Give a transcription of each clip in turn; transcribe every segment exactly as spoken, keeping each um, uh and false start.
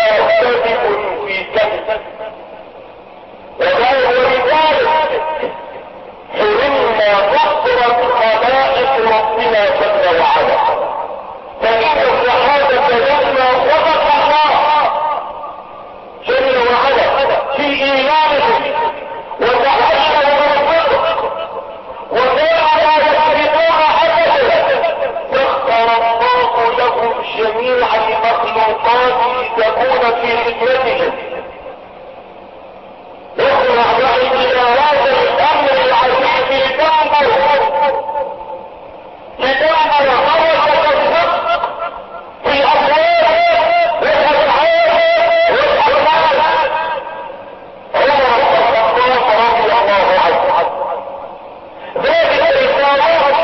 كذب في كذب. ولذلك حرمنا نصرة خلائق ربنا جل وعلا، فإن الصحابة لما صدق الله جل وعلا في إيمانهم وتحلوا بالصدق وكانوا لا يكذبون أبدا، سخر الله لهم جميع المخلوقات لتكون في خدمتهم. اسمع معي إلى هذا الأمر العزيز لتنظر لتنظر حركة الصدق في الأقوال والأفعال والأعمال. عمر بن الخطاب رضي الله عنه ذلك الإسلام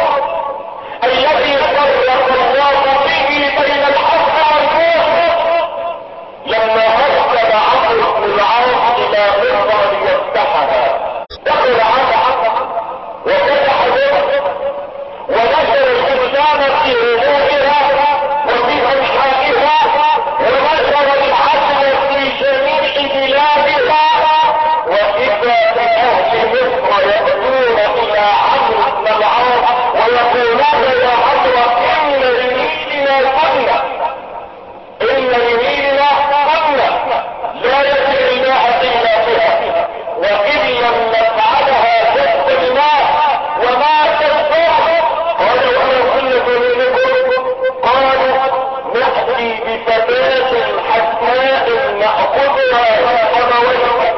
الذي فرق الله به بين الحق والباطل لما أرسل عمرو بن العاص إلى مصر ليفتحها. دخل عمرو وفتح مصر ونشر الإسلام في ربوعها وفي أنحائها ونشر العدل في جميع بلادها. وإذا بأهل مصر يأتون إلى عمرو بن العاص ويقولون يا عمرو إن لنيلنا سنة إن لنيلنا سنة لا يجري الماء إلا بها، وإن لم نفعلها جد الماء وما تنفعه. قالوا أنا سنة منكم؟ قالوا نأتي بفتاة حسناء نأخذها من أبويها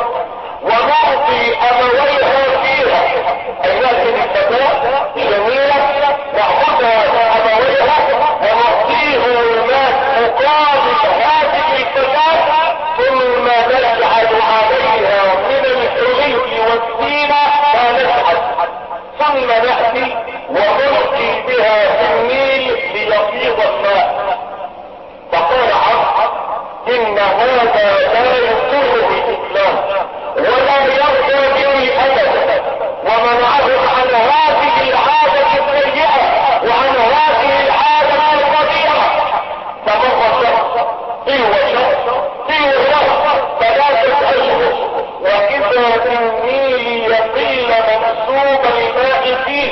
ونعطي أبويها فيها، أي نأتي بفتاة جميلة نأخذها من أبويها ونعطيه الماء مقابل هذه الفتاة، ثم نجعل عليها من الحلي والزينة ما نفعل، ثم نأتي ونلقي بها في النيل ليفيض الماء. فقال عمرو إن هذا لا يقر بالإسلام ولا يرضى به أبدا، ومنعهم عن هذه العادة السيئة وعن هذه العادة القبيحة. فمر شهر تلو شهر تلو شهر ثلاثة أشهر، وإذا بالنيل يقل منسوب الماء فيه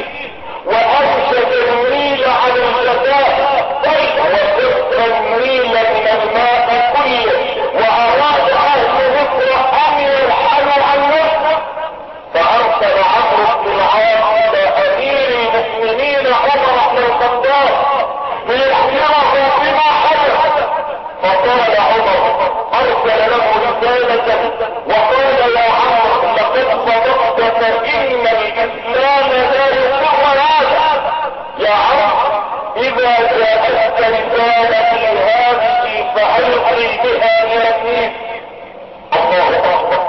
وأنشد النيل على الجزاء وسقى النيل من الماء كله، وأراد أهل مصر أن يرحلوا عن مصر. فأرسل عمرو بن العاص إلى أمير المؤمنين عمر بن الخطاب ليخبره بما حدث. فقال عمر أرسل له رسالة وقال يا عمرو لقد صدقت فإن الإسلام لا يقر هذا. يا عمرو إذا جاءتك رسالتي هذه فألقي بها إلى النيل. الله أكبر.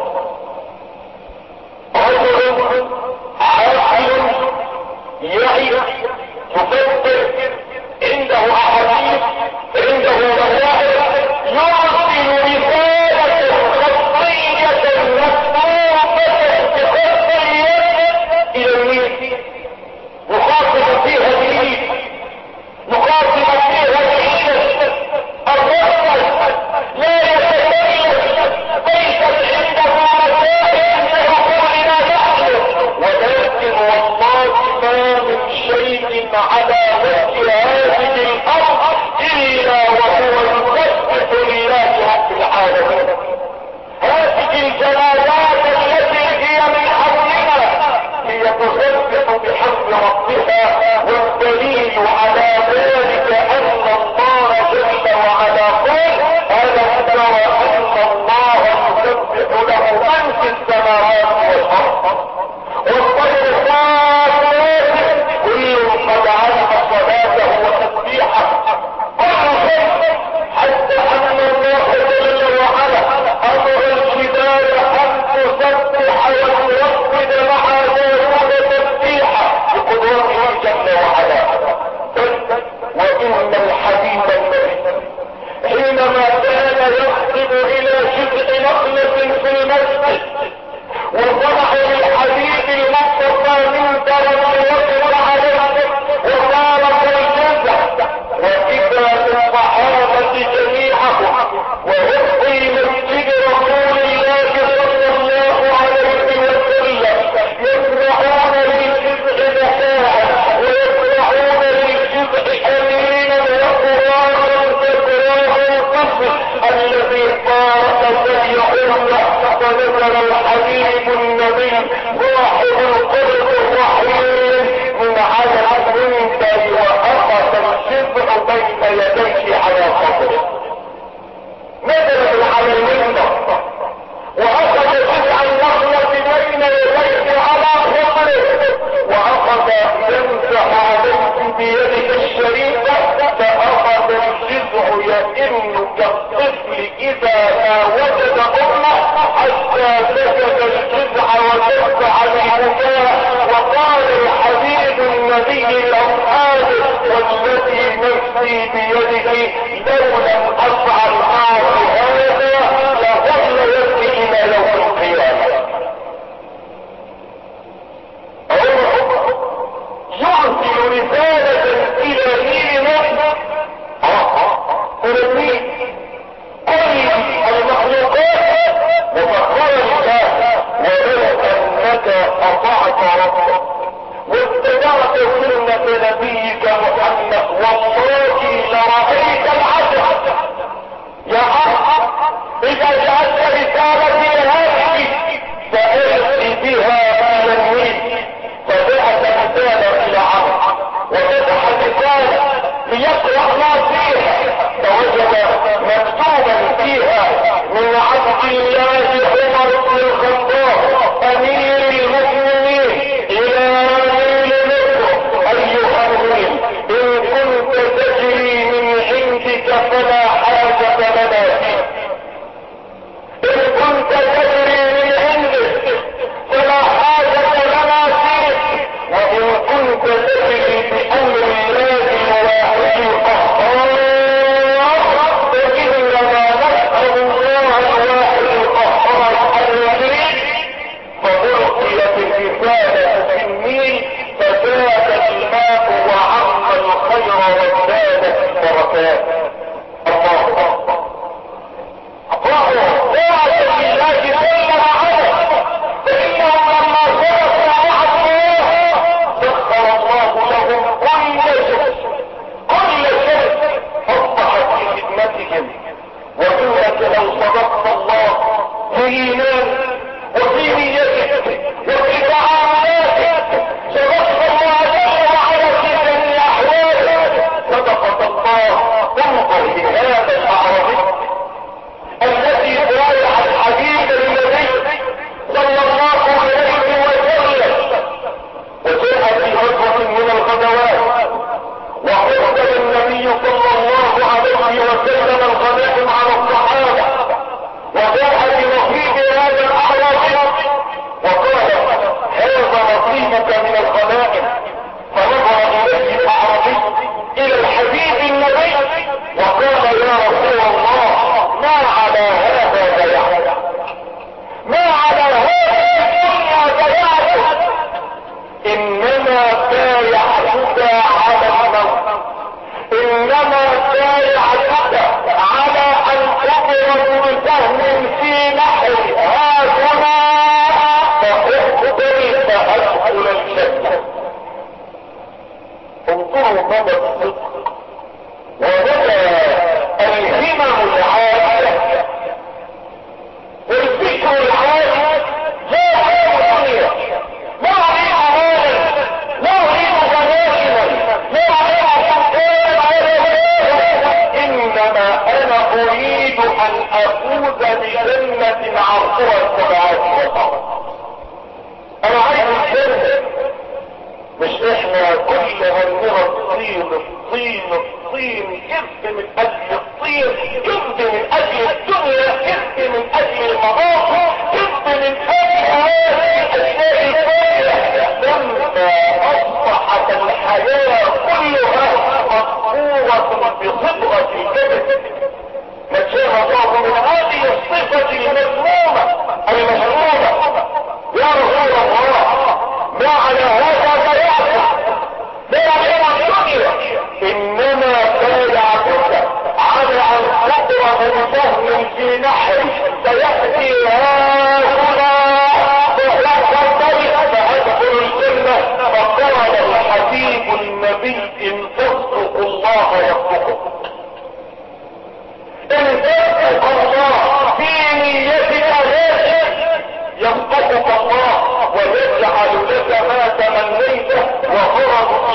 رجل عاقل يعي يفكر عنده أحاديث عنده مسائل يرسل رسالة خطية مكتوبة بخط اليد إلى النيل يخاطب فيها الإيد يخاطب فيها الإيد الرسل لا يتكلم ليست عنده مسائل لعقولنا نحن، ولكن والله ما من شيء على وجه هذه الأرض إلا وهو يسبح لله رب العالمين. هذه الجمالات التي هي من حولنا هي تسبح بحمد ربها، والدليل على ذلك أن الله جل وعلا قال ألم تر أن الله يسبح له من في السماوات والأرض والطير صافات كل قد علم صلاته وتسبيحه كل شيء، حتى أن الله جل وعلا أمر الجبال أن تسبح وتوحد مع داود تسبيحا بقدرته جل وعلا. وإن الحبيب النبي حينما كان يخطب إلى جزء نخلة في المسجد وصنع للحبيب المصطفى من درجة وقف عليه وصار كالجزء، وإذا بالصحابة جميعهم ووفي صاحب القلب الرحيم من عدم منك واخذ الشبع بين يديه على صدره، نزل على المنبر واخذ جزء النخلة بين يديه على صدره واخذ يمسح عليه بيده الشريفة، فاخذ الجزع يئن كالطفل اذا ما وجد امه حتى سكت الجزع وجد على البكاء، وقال الحبيب النبي لاصحابه والذي نفسي بيده لو لم افعل معه هذا لظل يبكي الى يوم القيامه. يرسل رسالة الى مين؟ الى مين؟ كل المخلوقات مسخرة لله، ولو انك اطعت ربك واتبعت سنة نبيك محمد والله لرأيت العجب. يا عم اذا جعلت رسالتي هذه سألت بها الى النيل، فبعث رسالة الى عرب وفتح رسالة ليقرأ ما فيها، فوجد مكتوبا فيها من عبد الله عمر بن الخطاب امير المؤمنين الى امير مصر ايها الامير ان كنت تجري من عندك فلا حاجة لنا فيه، ان كنت تجري من عندك فلا حاجة لنا فيه، وان كنت تجري بامر الله الواحد القهار فانما نسأل الله الواحد القهار الذي فألقيت الرسالة في النيل فزاد الماء وعم الخير وازدادت البركات. الله اكبر. اقرأوا طاعة لله كل عدد، فإنهم لما صدقوا مع الله سخر الله لهم كل شيء، كل شيء أصبحت في خدمتهم. وإنك لو صدقت الله في إيمان وفي نيتك وفي تعاملاتك صدقت الله جل وعلا في جميع أحوالك صدقة الله. انظر لهذا الأعرابي الذي بايع الحبيب النبي صلى الله عليه وسلم وجاء في غزوة من الغزوات وقدم النبي صلى الله عليه وسلم الغنائم على الصحابة، وجاء بنصيب هذا الأعرابي وقال هذا نصيبك من الغنائم، فنظر إليه الأعرابي إلى الحبيب النبي وقال يا رسول الله ما على هذا بيعت، ما على هذه الدنيا بيعت، انما بايعتك على الموت، انما بايعتك على ان تضرب بسهم في نحري هاهنا فاقبل فادخل الجنه. انظروا مدى الصدق ومدى الهمم العالية والفكر العالي. لا أريد دنيا، لا أريد مالا، لا أريد غنائما، لا أريد سلطان على وجهه، إنما أنا أريد أن أفوز بجنة عرضها السماوات والأرض. أنا عايز الجنة، مش احنا كل همنا الطين الطين الطين، كذب من اجل الطين، كذب من اجل الدنيا، كذب من اجل المظاهر، كذب من اجل هذه الاشياء الفارغة. لما اصبحت الحياة كلها مذكورة بصبغة الكذب نجاها الله من هذه الصفة المذمومة المذمومة. يا رسول الله ما على هذا بيعتك، بيع الدنيا، انما بايعتك على ان تضرب بسهم في نحر سيأتي هؤلاء فأدخل الجنة. فقال الحبيب النبي ان تصدق الله يصدقك، ان تصدق الله في نيتك يصدقك الله.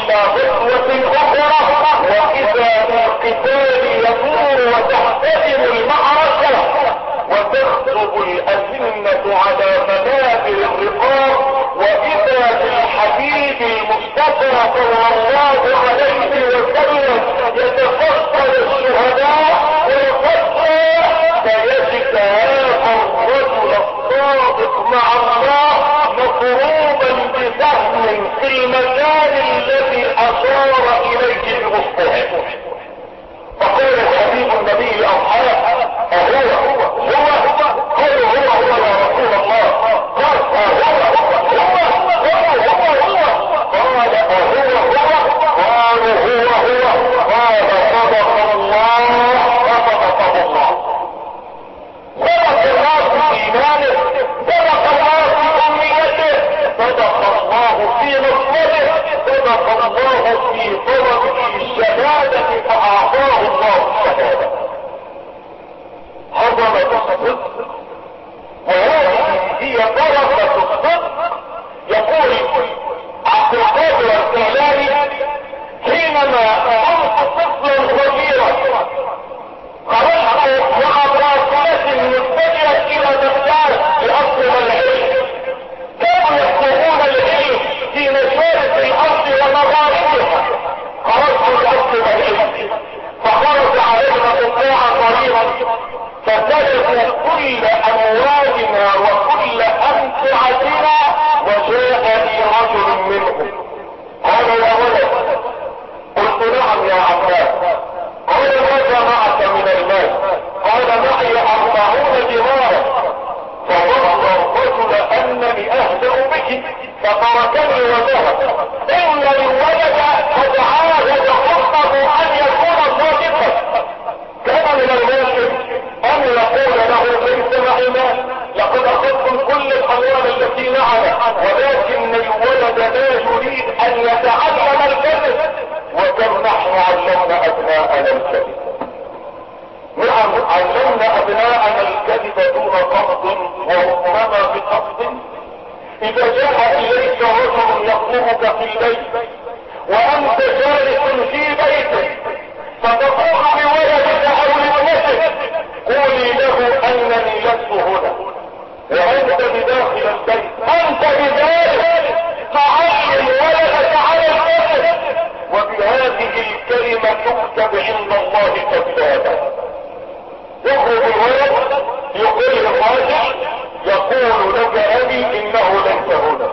الى غزوة اخرى، واذا بالقتال يدور وتحتدم المعركة وتخطب الأزمة على منابر الرقاب، واذا بالحبيب المصطفى صلى الله عليه وسلم يتفصل الشهداء ويصلى، فيجد هذا الرجل الصادق مع الله مضروبا بسهم في المكان الذي اشار اليه بمصطفى. فقال الحبيب النبي لاصحابه: اهو هو هو قالوا هو هو يا رسول الله. قال اهو هو هو قالوا هو هو قال اهو هو قالوا هو هو قال صدق الله وصدقه الله. صدق الله في ايمانه، صدق الله في امنيته، صدق الله في نصرته، صدق الله في طلبه الشهادة فاعطاه الله الشهادة. هذا الصدق، وهذه هي درجة الصدق. يقول عبد القادر الجيلاني: حينما كنت طفلا صغيرا خرجت مع قافلة متجهة الى بغداد لاطلب العلم. كانوا يطلبون العلم في مشارق الارض ومغاربها. خرجت لاطلب العلم، فخرج علينا قطاعا طريقا، فسلكوا كل اموالنا وكل امتعتنا، وجاء لي رجل منهم قال: يا ولد. قلت: نعم يا عباس. قال: ماذا معك من المال؟ قال: معي اربعون دينارا. فظن الرجل انني اهزأ به فتركني وذهب. ان الولد قد عاهد حقه ان يكون صادقا. كان من الممكن ان يقول له: ليس معي مال، لقد اخذتم كل الاموال التي معنا، ولكن الولد لا يريد ان يتعلم الكذب. وكم نحن علمنا ابناءنا الكذب. نعم، علمنا ابناءنا الكذب دون قصد وربما بقصد. اذا جاء اليك رجل يطلبك في البيت وانت جالس في بيتك، فتقول لولدك او لابنتك: قولي له انني لست هنا، وانت بداخل البيت. انت بذلك تعلم ولدك على الكذب، وبهذه الكلمة تكتب عند الله كذابا. يخرج الولد يقول للراجل: يقول لك ابي انه ليس هنا.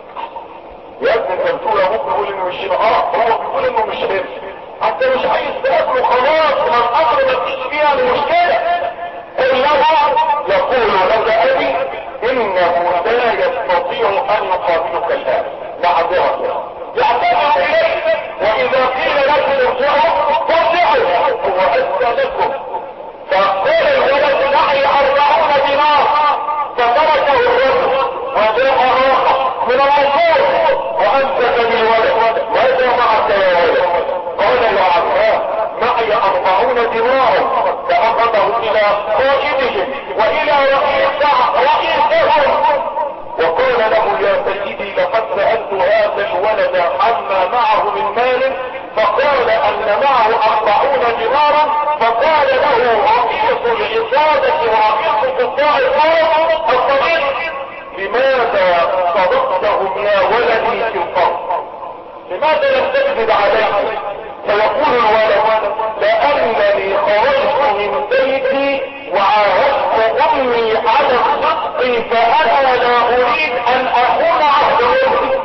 يا ابني انت بتقول ابوك بيقول انه مش هنا. اه هو بيقول انه مش هنا، انت مش عايز تقابله خلاص، ما الامر ما فيش فيها المشكله. انما يقول لك ابي انه لا يستطيع ان يقابلك الان، معذره يعتذر اليك، واذا قيل لكم ارجعوا فارجعوا، هو اسى لكم. فقال الولد: معي اربعون دينار. فتركه الرجل وجاء اخر من المنصور وامسك بالولد: ماذا معك يا ولد؟ قال: يا عباس معي اربعون دينار. فاخذه الى قائدهم والى رئيس رئيسهم وقال له: يا سيدي لقد سألت هذا الولد عما معه من مال، فقال ان معه اربعون دينارا. فقال له رئيس العصابة ورئيس قطاع الطريق: لماذا صدقتهم يا ولدي في القرض؟ لماذا لم تكذب عليه؟ فيقول الولد: لانني خرجت من بيتي وعاهدت امي على الصدق، فانا لا اريد ان اكون عهد امي.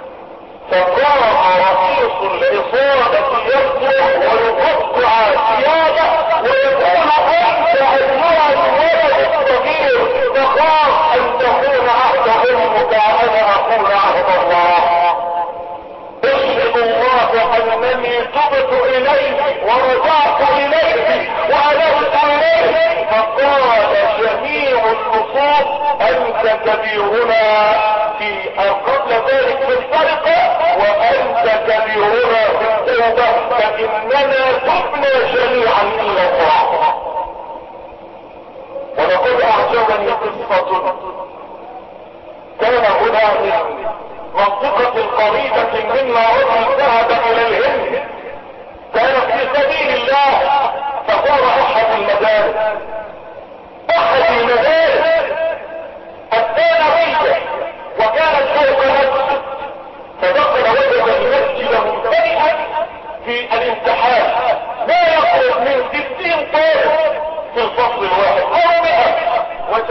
فقام رئيس العصابة يصرخ ويقطع ثيابه ويقول: انت ايها الولد الصغير تخاف ان تكون عهد امك وانا اكون عهد الله. اشهد الله انني تبت اليه ورجعت اليه وانبت اليه. فقال جميع النصوص: انت كبيرنا في قبل ذلك في السرقة، وانت كبيرنا في التوبة، فاننا تبنا جميعا الى الله. ولقد اعجبني قصة كان هنا من منطقة قريبة منا رجل ذهب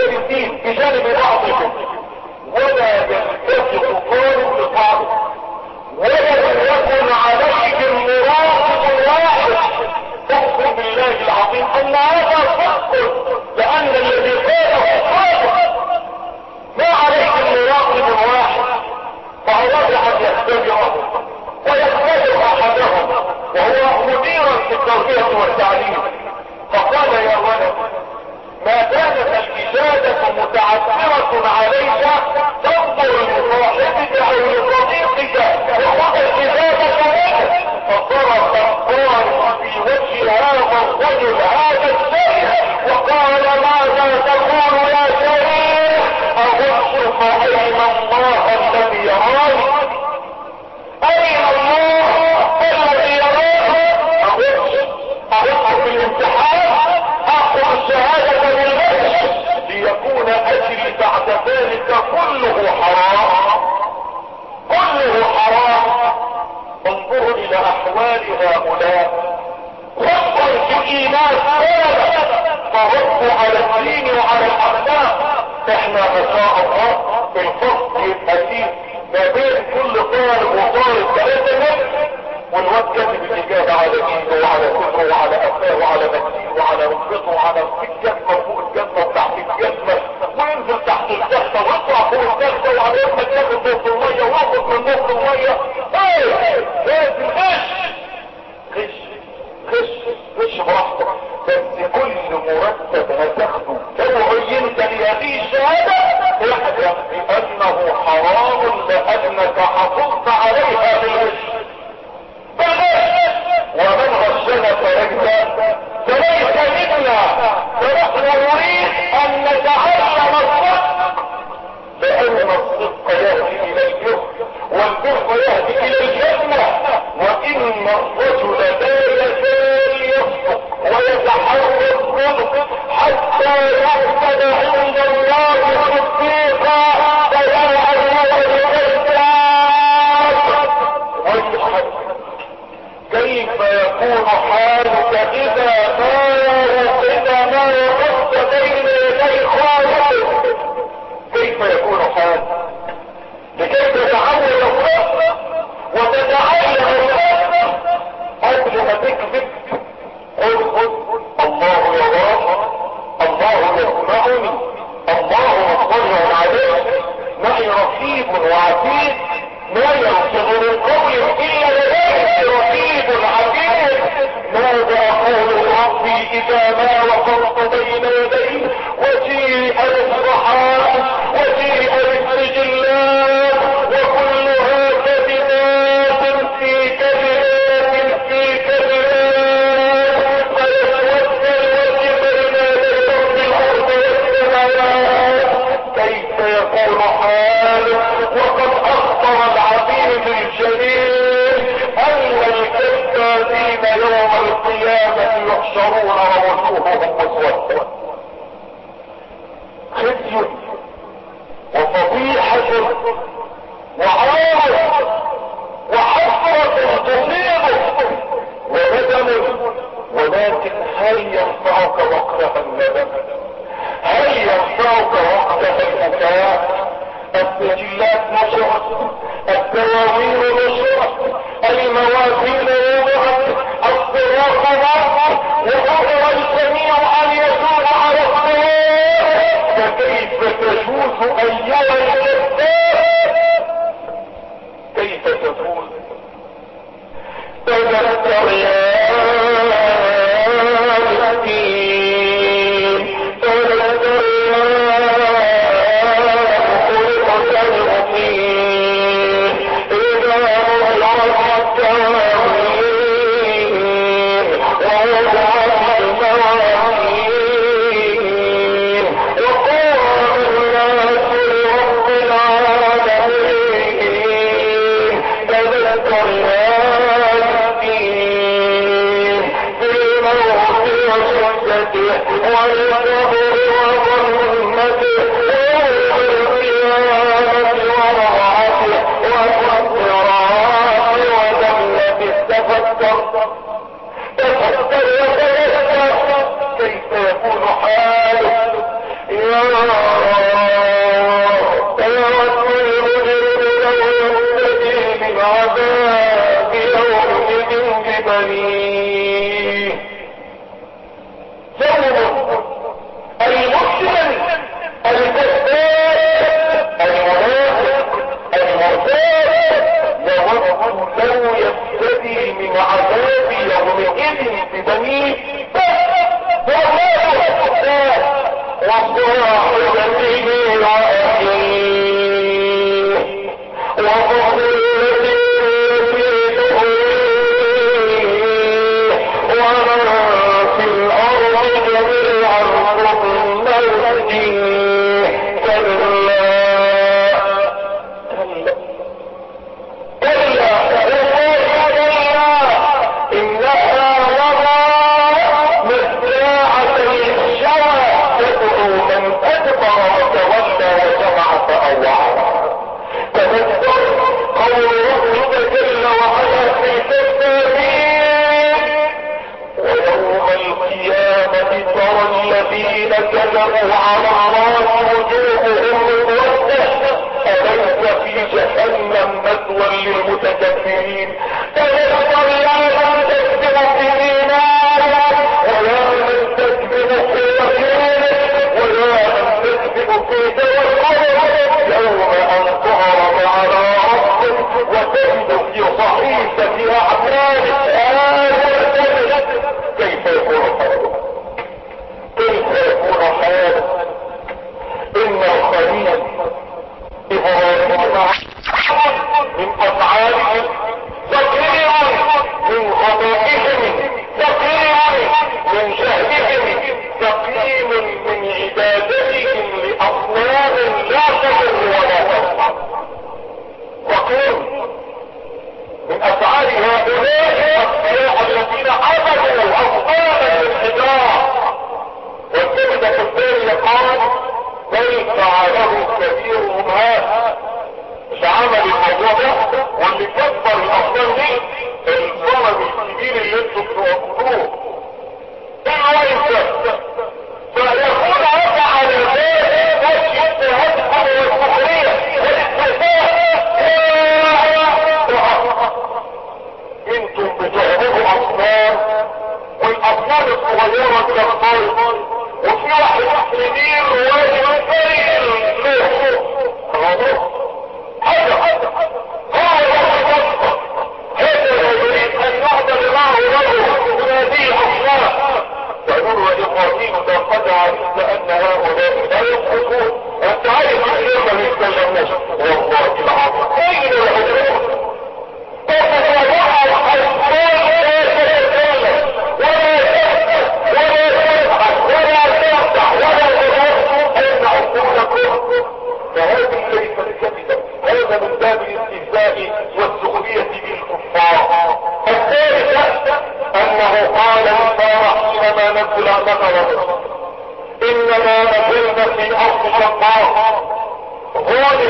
متجالسين بجانب بعضهم، ولا يلتفت طالب لطالب، ولا يكن عليهم مراقب واحد. اقسم بالله العظيم ان هذا صدق، لان الذي قاله صادق. ما عليهم مراقب واحد، فأراد ان يختبره ويختبر احدهم وهو مديرا في التربية والتعليم، فقال يا ولد ما دامت الإجابة متعثرة عليك تنظر لصاحبك أو لصديقك وخذ الإجابة منه. فصرف الطالب في وجه هذا الرجل هذا الشيخ وقال ماذا تقول يا شيخ؟ أغش فأين الله الذي يراني؟ أين الله الذي يراني؟ أغش أغش في الامتحان، أخذ الشهادة بالغش ليكون أجلي بعد ذلك كله حرام، كله حرام. انظروا إلى أحوال هؤلاء، وانظر في الإيمان فردوا على الدين وعلى الأخلاق. احنا ما شاء الله في الفصل الأسيس ما بين كل طالب وطالب ثلاثة نفس، والواد كاتب الإجابة على ايده وعلى صدره وعلى أفاه وعلى مسيره وعلى ركبته وعلى الجزمة وفوق الجزمة وتحت الجزمة، وينزل تحت الجزمة ويطلع فوق الجزمة وعلى يمك ياخد نص المية وياخد من نص المية. ايه لازم غش غش غش غش براحتك، بس كل مرتب هتاخده لو عينت لهذه الشهادة اعلم بأنه حرام لأنك حصلت عليها بالغش. ومن غشنا فليس فليس منا. فنحن نريد ان نتعلم الصدق، لان الصدق يهدي الى البر والبر يهدي الى الجنة. وان الرجل لا يزال يصدق ويتحرى الصدق حتى يحسب عند الله صديقا. فيا ايها الكذاب ويحب كيف يكون حالك اذا ما اذا ما وقفت بين يدي خالقك؟ كيف يكون حالك لكي تتعلم الصدق وتتعلم الصدق قبل ما تكذب؟ قل الله يراك، الله يسمعني، الله مطلع عليك، معي رقيب وعتيد، ما يلفظ من قول الا لديه رقيب عتيد. ماذا اقول ربي اذا ما وقفت بين يديه وجيء بالصحائف وجيء بالسجلات وكلها كلمات في كلمات في كلمات، فيتوكل الوجه بين يدي رب الارض والسماوات. كيف يكون حالك وقد اخبر العظيم الجليل ان الكذابين يوم القيامة يحشرون ووجوههم مسودة. خزي وفضيحة وعار وحسرة تصيبه وندم. ولكن هل ينفعك وقتها الندم؟ هل ينفعك وقتها البكاء؟ السجلات نشرت، الدواوين نشرت، الموازين وضعت، الصراط نصر، وقدر الجميع ان يجوز على الصراط. فكيف تجوز ايها الكذاب؟ كيف تقول؟ تذكر يا مسكين، تذكر والكبر وظلمته ويوم القيامة ورعته والصراط وذلته. تفكر تفكر وتذكر كيف يكون حالك يا وصاحبته وأخيه وفصيلته التي تؤويه ومن في الأرض جميعا ثم ينجيه كلا كلا كلا إنها لظى نزاعة للشوى تدعو من أدبر وتولى وجمع فأوعى تذكر قول ربك جل وعلا في كتابه ويوم القيامة ترى الذين كذبوا على الله وجوههم مسودة أليس في جهنم مثوى للمتكبرين تذكر يا من تكذب بإيمانك ويا من تكذب في مكانك ويا من تكذب في توكلك يوم أن تعرض على ربك وتجد في صحيفة أعمالك آية كيف يكون حالك كيف يكون حالك إن الخليل إبراهيم من أفعاله تقرير من خطائهم تقرير من جهلهم تقييم من عبادتهم لأصنام لا تضر ولا تنفع تقييم من أفعال هؤلاء الأصفياء الذين عبدوا أصناما للحجارة والكلمة الثانية قال بل فعله كبيرهم هذا مش عمل الموضوع ده واللي كبر الاصنام دي الصنم الكبير اللي انتم بتوقفوه ايه هو انت فيكون هذا على ذلك وجه التهدد والسخريه والاستهزاء انتم بتعبدوا اصنام والاصنام الصغيره الجبار وفي واحد كبير واجب خير له خلاص هذا هذا هذا هذا يريد ان يعبد معه له من هذه الاصنام فنور ابراهيم لقد علمت ان هؤلاء لا يسقطون انت عارف كثير ما يتكلمناش والله العظيم اين الحضور تتبعها الاطفال لا تتكلم ولا تسكت ولا تضحك ولا تخدع ولا تغضب ان عقولكم فهذه ليست كذبا هذا من باب الاستهزاء والسخرية بالكفار الثالثة انه قال لسارة حينما نزل نظره انما نزلنا في ارض شقاق ظالم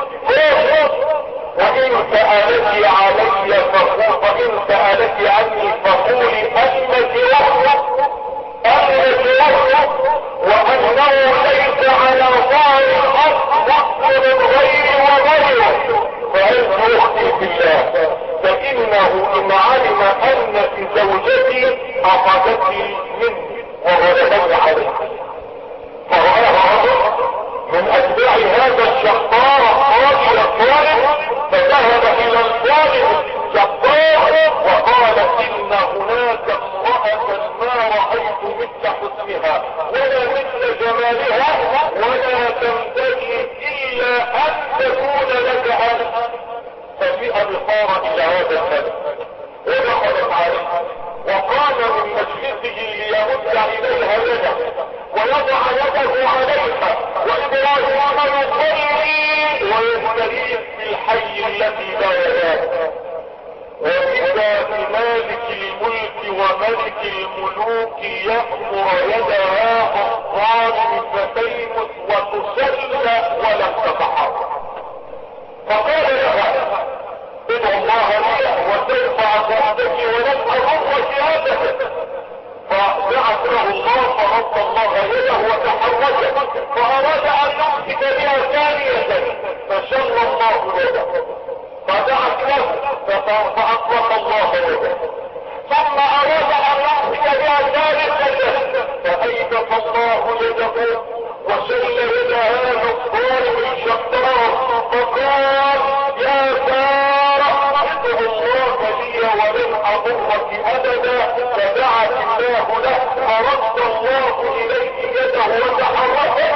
وان سألت علي فقول وان سألت عني فقولي انك وحدك انك وحدك وانه ليس على ظهر الارض مصر غيري وغيره فانت اختي بالله فانه ان علم انك زوجتي اخذتني مني وغلبتني عليك فرآها رجل من اتباع هذا الشطار الطاغي الظالم فذهب الى الظالم الجبار وقال ان هناك امرأة ما رأيت مثل حسنها ولا مثل جمالها ولا تنبغي الا ان تكون لك انت فجيء بصارة الى هذا النبي ودخلت عليه وقام من مجلسه ليمد اليها يده ويضع يده عليها وابراهيم يصلي ويستغيث بالحي الذي لا ينام وإذا بمالك الملك وملك الملوك يأمر يدها الظالم فتيمس وتسلى ولم تتحرك فقال لها ادعو الله لي وترفع صوتك ولن اضرك ابدا فدعت له الله فرد الله يده وتحركت فاراد ان يمسك بها ثانية فشل الله يده فدعت له فاطلق الله يده ثم اراد ان يمسك بها ثالثة فايدف الله يده وشل يد هذا الظالم الشطار فقال يا سارة ادعو الله لي ولن اضرك ابدا فدعت الله له فرد الله اليه يده وتحركت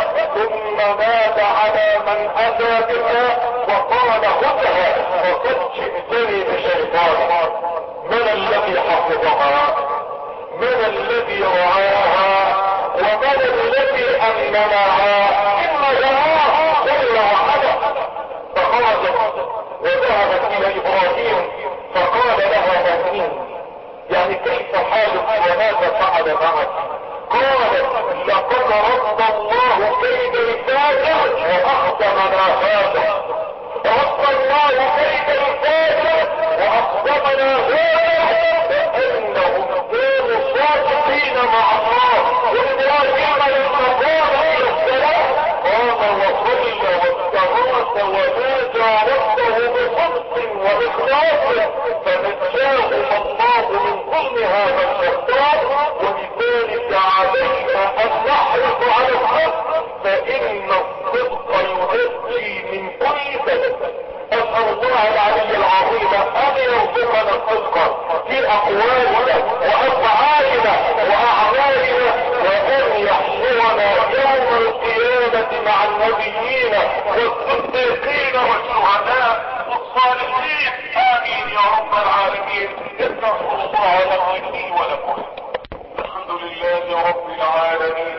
على من اتى بها وقال خذها وقد جئتني بشيطان. من الذي حفظها؟ من الذي رعاها؟ ومن الذي امنها؟ ان الله جل وعلا. فخرجت وذهبت الى ابراهيم فقال لها امين، يعني كيف حالك وماذا فعل معك؟ قالت لقد رد الله كيد الفاجر واخدمنا هذا. رد الله كيد الفاجر واخدمنا هذا فانهم كانوا صادقين مع الله. وابراهيم لما قام الى الصلاه قام وصلى واستغاث ونادى ربه بصدق واخلاص فنجاه الله من ظلم هذا الشيطان. ولذلك علينا ان نحرص على الصدق فان الصدق ينجي من كل كذب. اسال الله العلي العظيم ان يرزقنا الصدق في اقوالنا وافعالنا واعمالنا وان يحشرنا يوم القيامه مع النبيين والصديقين والشهداء والصالحين. امين يا رب العالمين. استغفر الله لكم لي ولكم. الحمد لله رب العالمين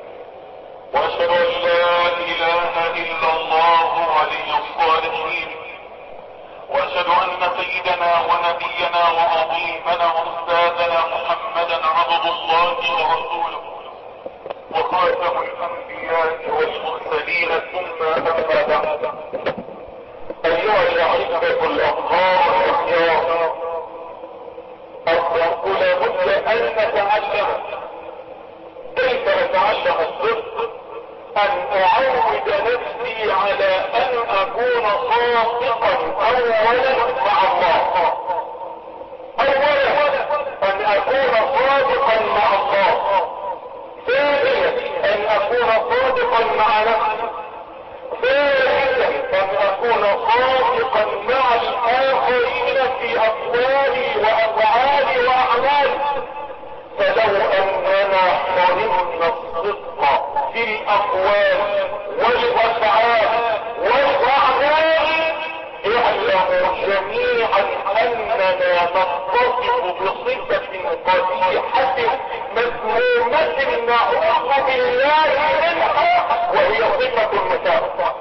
واشهد ان لا اله الا الله ولي الصالحين واشهد ان سيدنا ونبينا وعظيمنا واستاذنا محمدا عبد الله ورسوله وخاتم الانبياء والمرسلين ثم اما بعد. ايها الاحبه الاطهار الاخيار، الصدق لابد ان نتعلم. كيف نتعلم الصدق؟ ان اعود نفسي على ان اكون صادقا اولا مع الله. اولا ان اكون صادقا مع الله. ثانيا ان اكون صادقا مع نفسي. ثالثا ان اكون صادقا مع الاخرين في اقوالي وافعالي واعمالي. فلو اننا حرمنا الصدق في الاقوال والافعال والاعمال اعلموا جميعا اننا نتصف بصفة قبيحة مذمومة نعوذ بالله منها وهي صفة النفاق.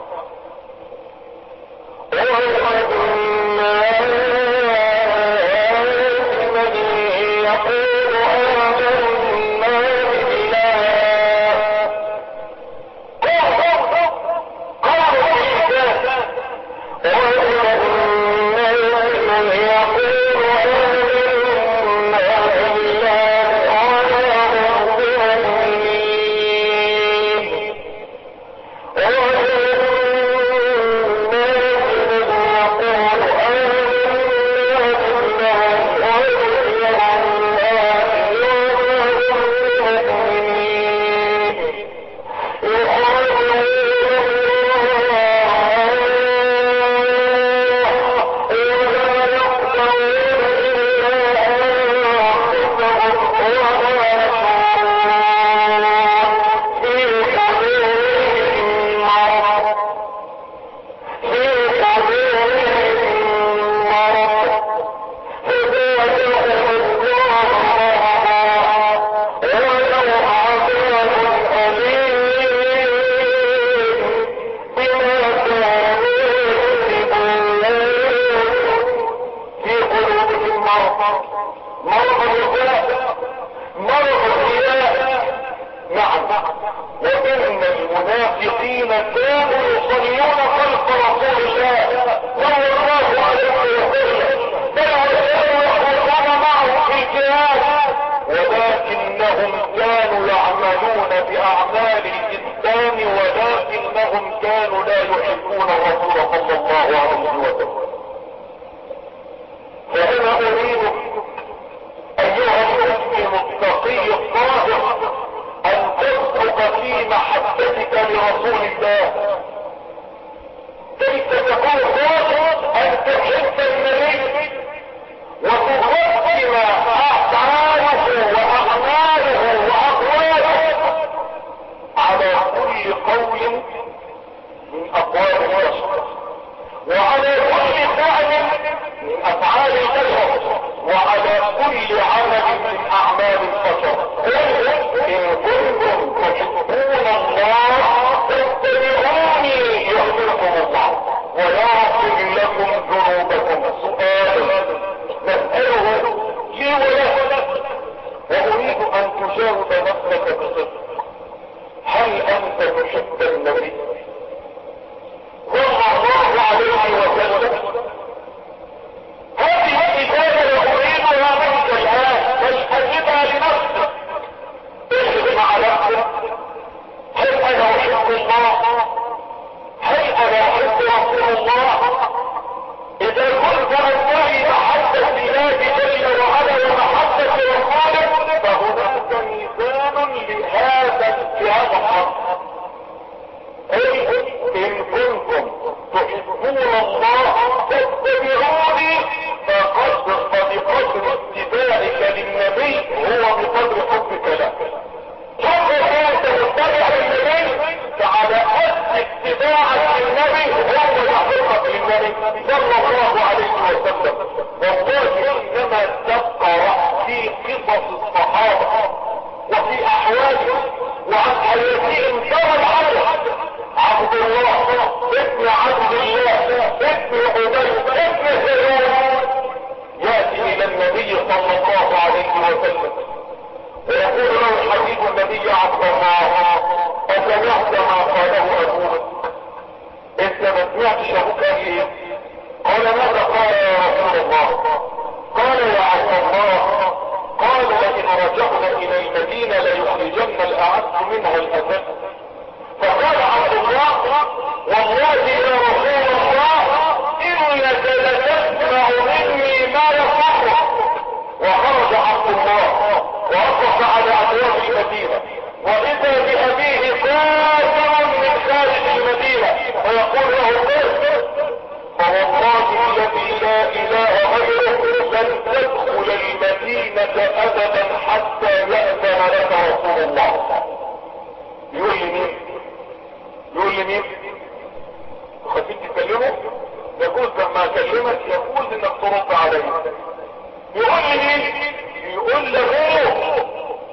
ان نحب النبي صلى الله عليه وسلم. هذه الإجابة أريدها منك الآن، بل أجبها لنفسك. اجب مع نفسك، هل أنا أحب الله؟ هل أنا أحب رسول الله؟ إذا كنت أنتهي محبة الله جل وعلا ومحبة رسوله فهناك ميزان لهذا لهذا الأمر. إن كنتم تحبون الله فاتبعوني، فقد بقدر اتباعك للنبي هو بقدر حبك له. كيف كنت تتبع النبي فعلى قد اتباعك للنبي هو يحبك للنبي صلى الله عليه وسلم. والله انما تقرأ في قصص الصحابة وفي احوالهم وعن حياتهم ترى العدل. عبد الله ابن عبد الله ابن عبيد ابن سلول يأتي الى النبي صلى الله عليه وسلم ويقول له حبيب النبي يا عبد الله أسمعت ما قاله أبوك؟ انت ما سمعتش ابوك قال ايه؟ قال ماذا قال يا رسول الله؟ قال يا عبد الله قال لئن رجعنا الى المدينة ليخرجن الاعز منها الاذل. فقال عبد الله والله يا رسول الله انك لتسمع مني ما يصح. وخرج عبد الله ووقف على ابواب المدينة واذا بابيه قادم من خارج المدينة فيقول له قل فوالله الذي لا اله غيره لن تدخل المدينة ابدا حتى يأذن لك رسول الله. يقول لي مين؟ يقول لي مين؟ خفيت تكلمه؟ يجوز لما اكلمك يجوز انك ترد علي. يقول لي مين؟ يقول لابوه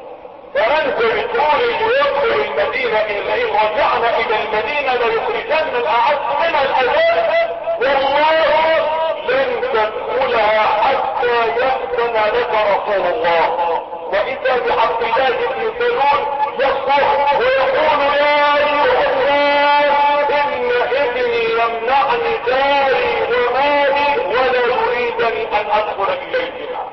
فانت بتقول اللي يدخل المدينة إن رجعنا الى المدينة ليخرجن الاعز منها الاذان والله لن تدخلها حتى يأذن لك رسول الله. واذا بعبد الله بن سلول يصرخ ويقول يا ايها الناس ان ابني يمنعني داري ومالي ولا يريدني ان ادخل اليهما.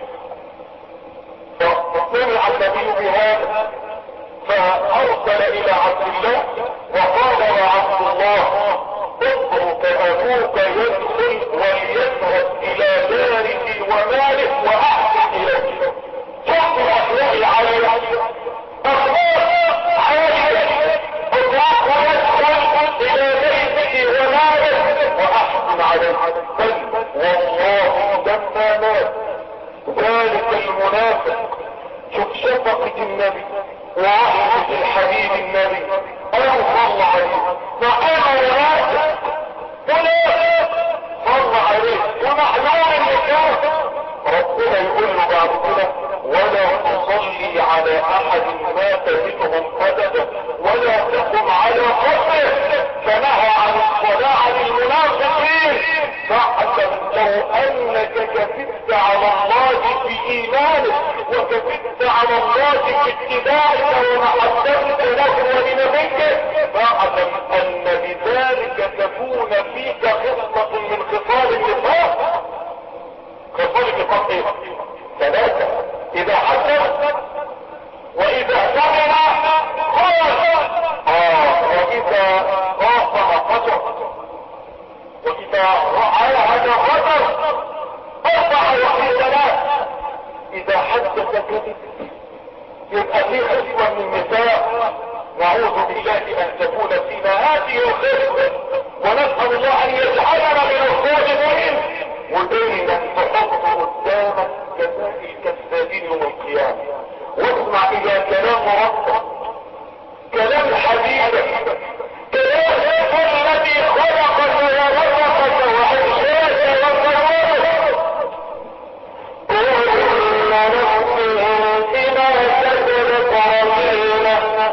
فسمع النبي بهذا فارسل الى عبد الله وقال يا عبد الله اترك ابوك يدخل وليذهب الى داره وماله واحسن اليه. شوف الاخلاق العاليه اخلاق عاليه اتركه يدخل الى بيته وماله واحسن عليه. بل والله لما مات ذلك المنافق شوف شفقة النبي وعهد الحبيب النبي أو صلى عليه فقال منافق منافق صلى عليه ومحلول النكاح. ربنا يقول له بعد كده ولا تصلي على احد مات منهم ابدا ولا تقم على قبره. فنهى عن الصلاة عن المنافقين. فاعلم لو انك كذبت على الله في ايمانك وكذبت على الله في اتباعك ومحبتك له ولنبيك فاعلم ان بذلك تكون فيك خصلة من خصال النفاق. خصال النفاق ايه؟ ثلاثة: اذا حدث واذا اؤتمن خان اه واذا خاصم قتل واذا عاهد غدر اربع وفي ثلاث. اذا حدث كذب يبقى في خصلة من النفاق نعوذ بالله ان تكون فينا هذه الخصلة ونسأل الله ان يجعلنا من الصادقين ودايما تحط قدامك جزاء الكذابين يوم القيامة. واسمع الى كلام ربك كلام حبيبك كلام الذي خلقك ورزقك وانشاك وصورك. كل نفس بما كسبت رهينة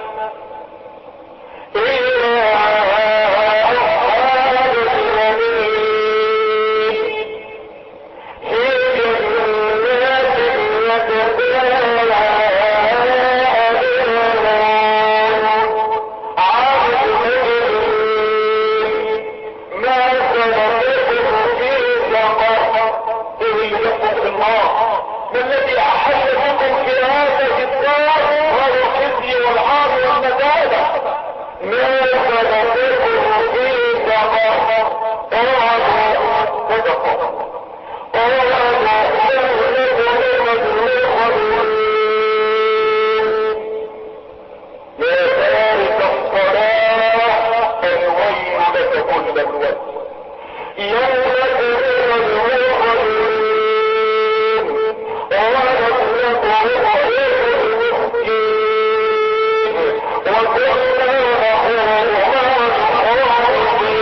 إلا أصحاب اليمين في جنات يتساءلون عن ما سبقكم في سقر قالوا صدق قالوا لم نكن مجرمين يا تارك الصلاة الويل لك كل الويل يوم تكون المؤمنين ولم نكن غير المسكين وكنا نقول مع الخالدين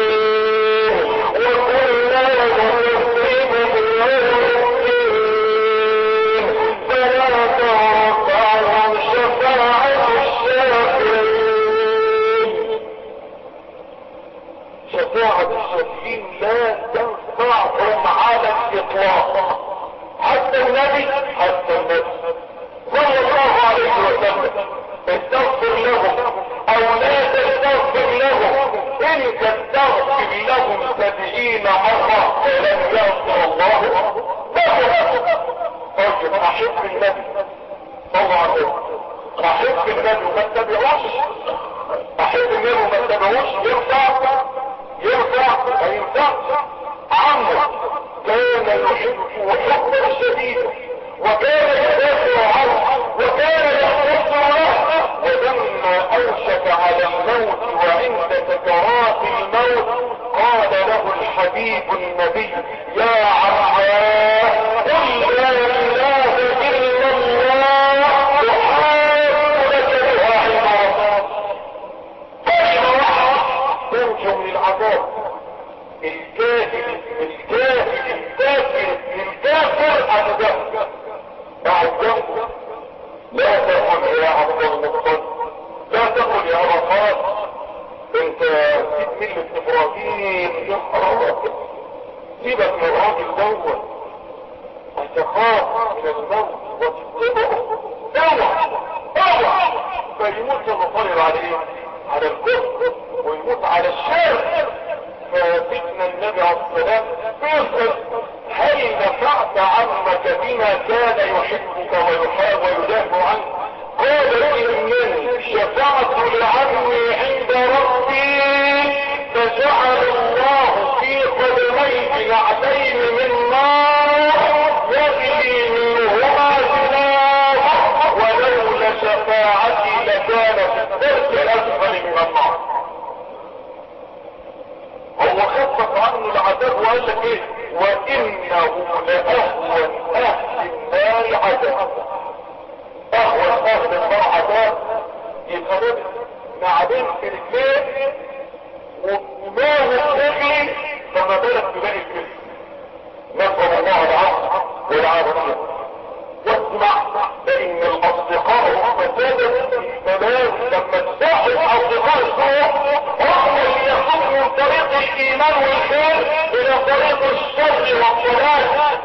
وكنا نكذب بيوم الدين فلا تنفعهم شفاعة الشافعين. شفاعة الشافعين لا تنفعهم على الإطلاق، حتى النبي حتى النبي صلى الله عليه وسلم استغفر لهم او لا تستغفر لهم، ان تستغفر لهم سبعين مرة ولن يغفر الله لهم. طيب احب النبي صلى الله عليه وسلم، احب النبي وما اتبعوش، احب النبي وما اتبعوش ينفع ينفع ما ينفعش. عمه كان يحب حبا شديدا وكان يدافع عنه وكان يحرص له، ولما اوشك على الموت وعند سكرات الموت قال له الحبيب النبي يا عماه قل لا اله الا الله احاج لك بها عند ربك. كلمه تنجو من العذاب. الكافر الكافر الكافر الكافر على ذنبه بعد ذنبه لا تقل يا عبد المطلب، لا تقل يا رفاق انت نسيت ملة ابراهيم يا حرام، سيبك من الراجل دوت هتخاف من الموت وتتبعه اوعى اوعى فيموت المطالب عليه على الكفر ويموت على الشر. فسيدنا النبي عليه الصلاة والسلام هل نفعت عمك بما كان يحبك ويحاب ويدافع عنك؟ قال إنني شفعت لعمي عند ربي فجعل الله في قدميه نعلين من نار يغلي منهما جناه ولولا شفاعتي لكان في الدرك الأسفل من النار. هو خفف عنه العذاب وقال لك ايه وانه لاهون اهل النار عذاب. اهون اهل النار عذاب يبقى لابس نعلين في رجليه ودماغه بتغلي، فما بالك بباقي الجسم. نسال الله العفو والعافيه. واسمع فان الاصدقاء هم سادة التمام، لما تصاحب اصدقاء السوء هم اللي يصدوا من طريق الايمان والخير الى طريق الشر والضلال.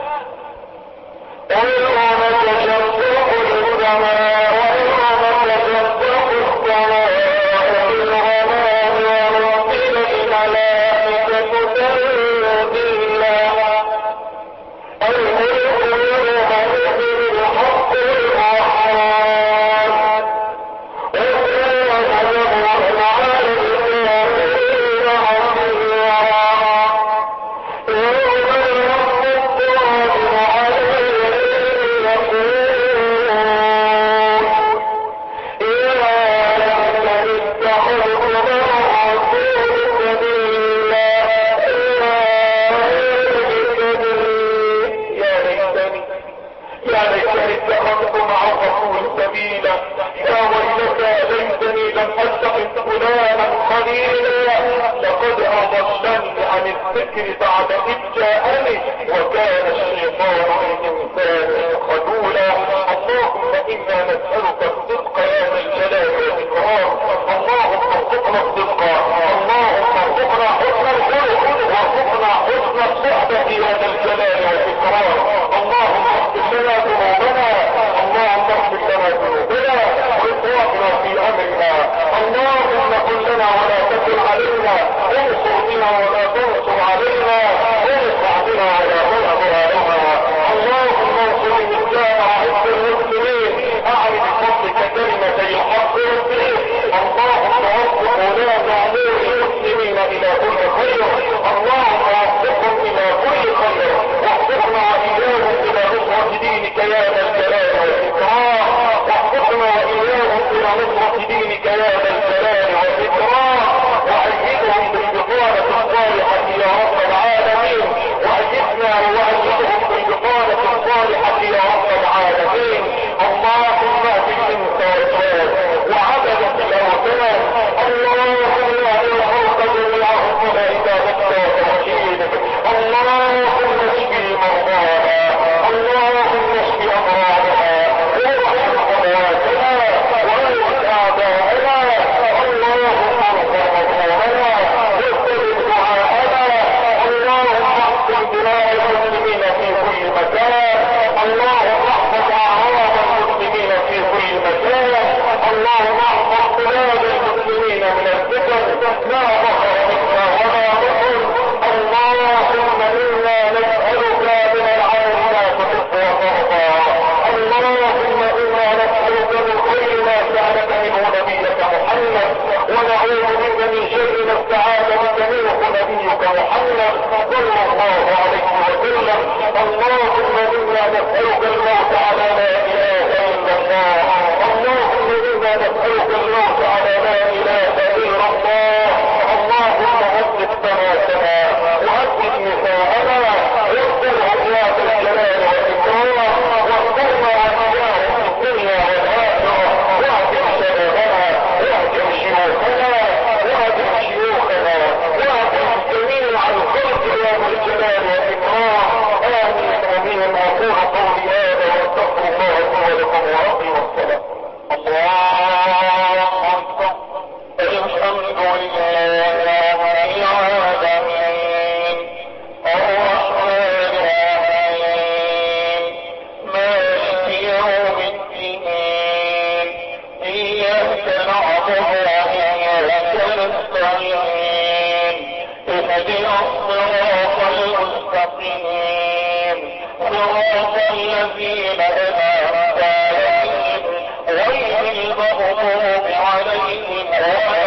ويوم تشقق السماء ويوم تشقق السماء بالغمام ونزل الملائكة تنزيلا. الملك يومئذ بالحق الرحمن وكان يوما على الكافرين عسيرا. يوم يرد الظالم على الذين يقول يا ليتني اتخذت مع الرسول سبيلا يا ليتني يا ليتني اتخذت مع الرسول سبيلا يا ويلتى ليتني لم اتخذ فلانا خليلا لقد اضلني عن الذكر بعد اذ جاءني وكان الشيطان للانسان خذولا. اللهم انا نسالك الصدق يا ذا الجلال والاكرام. اللهم ارزقنا الصدق، اللهم ارزقنا حسن الخلق وارزقنا حسن الصحبه يا ذا الجلال والاكرام. اللهم اغفر لنا ذنوبنا، اللهم اغفر لنا ذنوبنا واخواننا في امرنا. اللهم كن لنا ولا تكن علينا، انصر بنا ولا تنصر علينا، ارفع بنا ولا تنصر علينا. اللهم انصر الاسلام وعز المسلمين، اعرف بفضلك صلى الله عليه وسلم: اللهم انا نسألك الموت على لا اله الا الله، اللهم انا نسألك الموت على لا اله الا الله، اللهم اصلح بناتنا واصلح نساءنا واغفر ابواب الجلال والاكرام واغفرنا واياهم في الدنيا والاخره، واهدم شبابنا واهدم شيوخنا واهدم شيوخنا واهدم جميع الخلق يا ذا الجلال والاكرام. امين امين. اقول قولي هذا واستغفر الله لي ولكم واقيم الصلاه. الله اكبر. الحمد لله رب العالمين الرحمن الرحيم مالك يوم الدين اياك نعبد واياك نستعين اهدنا الصراط المستقيم صراط الذين انعمت عليهم غير المغضوب عليهم ولا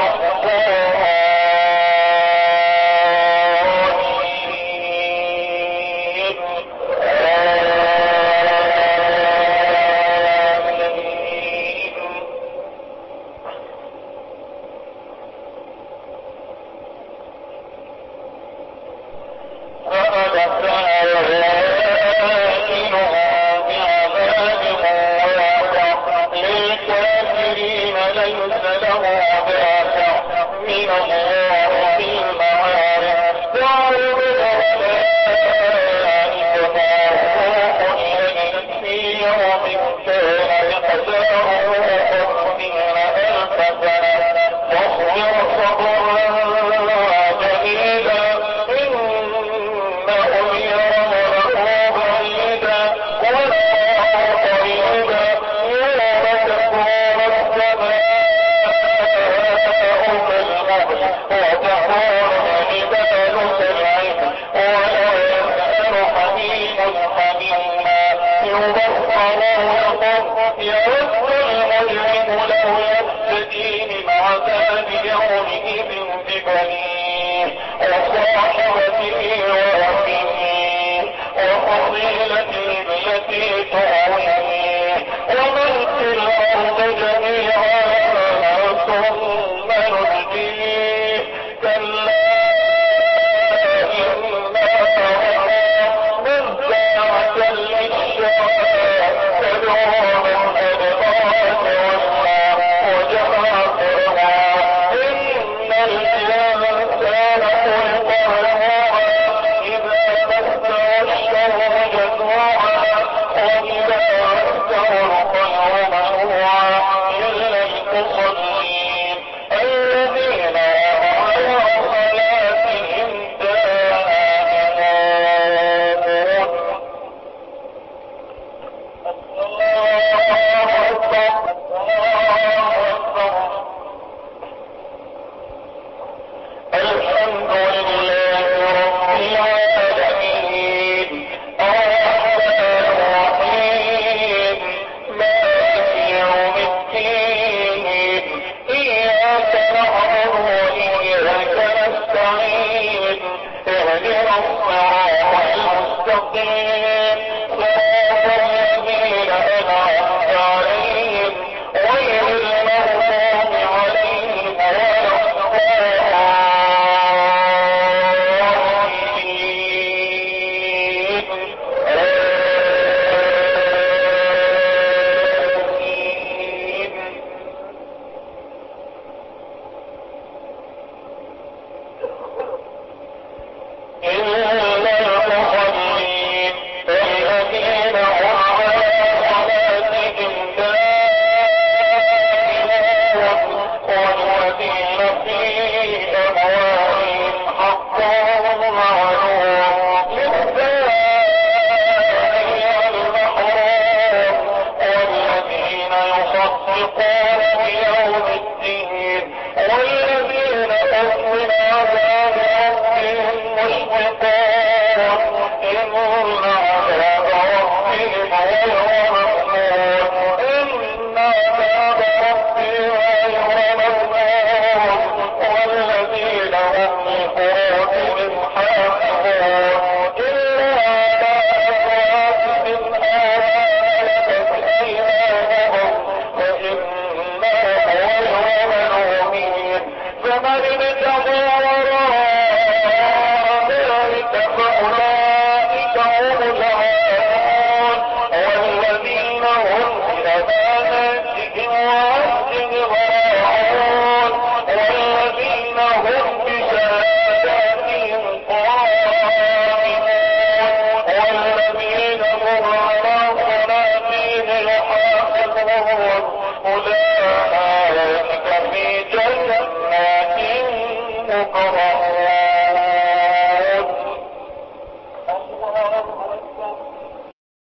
والذين هم لفروجهم حافظون فمن ابتغى وراء ذلك فأولئك هم العادون والذين هم بأماناتهم وعهدهم راعون والذين هم